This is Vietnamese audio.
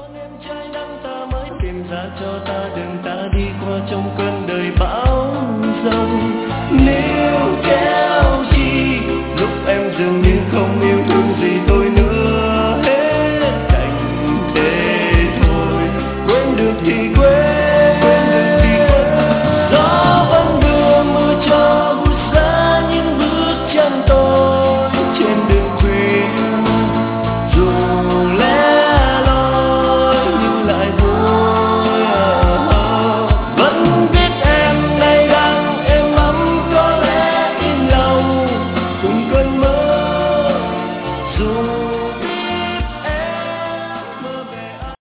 em trái nắng ta mới tìm ra cho ta đường ta đi qua trong cơn đời bão giông. Níu kéo chi lúc em dường như không yêu thương gì